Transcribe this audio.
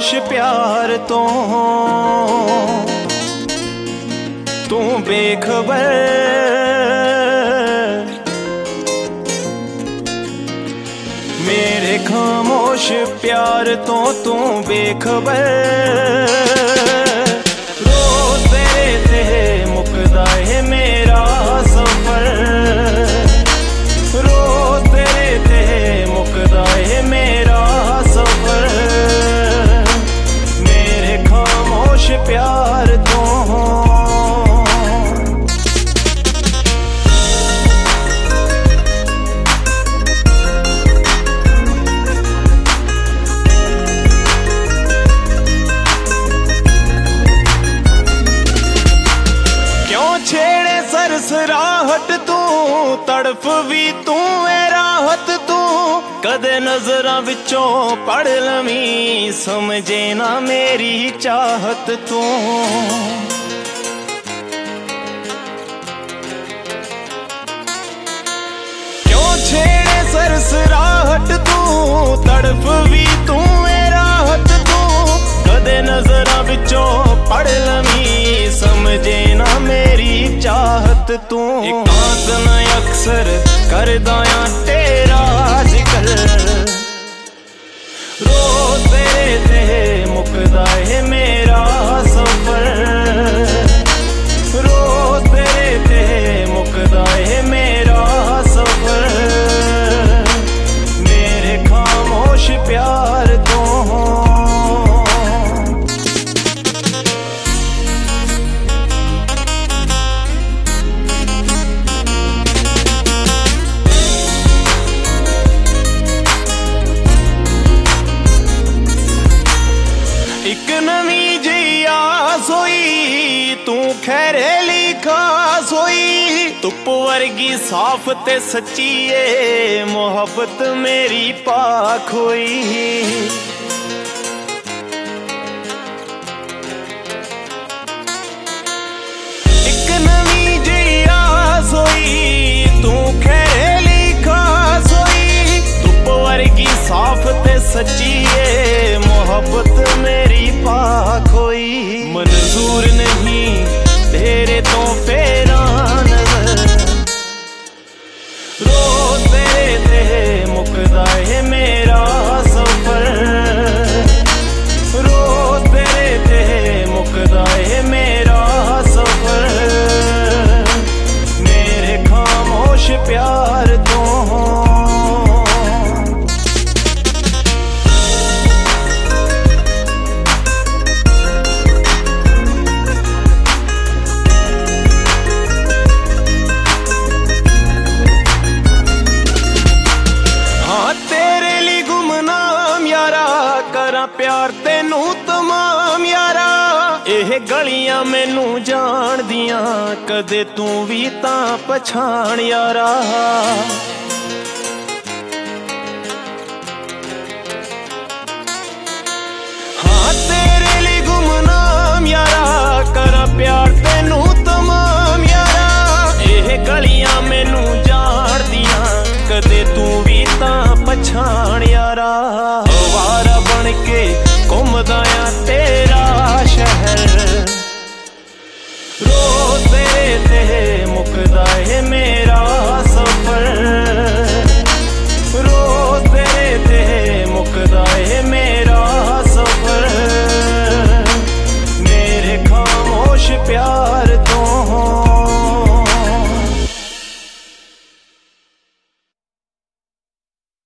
ਖਾਮੋਸ਼ ਪਿਆਰ ਤੋਂ ਤੂੰ ਬੇਖਬਰ, ਮੇਰੇ ਖਾਮੋਸ਼ ਪਿਆਰ ਤੋਂ ਤੂੰ ਬੇਖਬਰ। ਰੋਜ਼ ਤੇਰੇ ਤੇ ਮੁੱਕਦਾ ਏ ਮੇਰਾ ਸਫ਼ਰ, ਰੋਜ਼ ਤੇਰੇ ਤੇ ਮੁੱਕਦਾ ਏ ਮੇਰਾ ਸਫ਼ਰ, ਮੇਰੇ ਖਾਮੋਸ਼ ਪਿਆਰ ਤੋਂ। ਛੇੜੇ ਸਰਸਰਾਹਟ ਤੂੰ, ਤੜਫ ਵੀ ਤੂੰ ਏ ਰਾਹਤ ਤੂੰ, ਕਦੇ ਨਜ਼ਰਾਂ ਵਿੱਚੋਂ ਪੜ ਲਵੀਂ, ਸਮਝੇ ਨਾ ਮੇਰੀ ਚਾਹਤ ਤੂੰ। ਕਿਉਂ ਛੇੜੇ ਸਰਸਰਾਹਟ ਤੂੰ, ਤੜਫ ਵੀ ਤੂੰ ਏ ਰਾਹਤ ਤੂੰ, ਕਦੇ ਨਜ਼ਰਾਂ ਵਿੱਚੋਂ ਪੜ ਲਵੀਂ, ਸਮਝੇ ਨਾ ਮੇਰੀ ਚਾਹਤ ਤੂੰ। ਇਕਾਂਤ ਮੈਂ ਅਕਸਰ ਕਰਦਾ ਆਂ ਤੇਰਾ ਜ਼ਿਕਰ, ਰੋਜ਼ ਤੇਰੇ ਤੇ ਮੁੱਕਦਾ ਏ ਮੇਰਾ ਸਫ਼ਰ, ਰੋਜ਼ ਤੇਰੇ ਤੇ ਮੁੱਕਦਾ ਏ ਮੇਰਾ ਸਫ਼ਰ, ਮੇਰੇ ਖਾਮੋਸ਼ ਪਿਆਰ ਤੋਂ। ਇੱਕ ਨਵੀਂ ਜਿਹੀ ਆਸ ਹੋਈ, ਤੂੰ ਖੈਰੇਲੀ ਖਾਸ ਹੋਈ, ਧੁੱਪ ਵਰਗੀ ਸਾਫ਼ ਤੇ ਸੱਚੀ ਏ ਮੁਹੱਬਤ ਮੇਰੀ ਪਾਕ ਹੋਈ। ਇੱਕ ਨਵੀਂ ਜਿਹੀ ਆਸ ਹੋਈ, ਤੂੰ ਖੈਰੇਲੀ ਖਾਸ ਹੋਈ, ਧੁੱਪ ਵਰਗੀ ਸਾਫ਼ ਤੇ ਸੱਚੀ ਏ ਮੁਹੱਬਤ ਮੇਰੀ ਪਾਕ ਹੋਈ। ਮਨਜ਼ੂਰ ਨਹੀਂ ਤੇਰੇ ਤੋਂ ਫੇਰਾਂ ਨਜ਼ਰ, ਰੋਜ਼ ਤੇਰੇ ਤੇ ਮੁੱਕਦਾ ਏ ਮੇਰਾ ਸਫ਼ਰ, ਰੋਜ਼ ਤੇਰੇ ਤੇ ਮੁੱਕਦਾ ਏ ਮੇਰਾ ਸਫ਼ਰ, ਮੇਰੇ ਖਾਮੋਸ਼ ਪਿਆਰ ਤੋਂ। ਕਰਾਂ ਪਿਆਰ ਤੈਨੂੰ ਤਮਾਮ ਯਾਰਾ, ਇਹ ਗਲੀਆਂ ਮੈਨੂੰ ਜਾਣਦੀਆਂ, ਕਦੇ ਤੂੰ ਵੀ ਤਾਂ ਪਛਾਣ ਯਾਰਾ।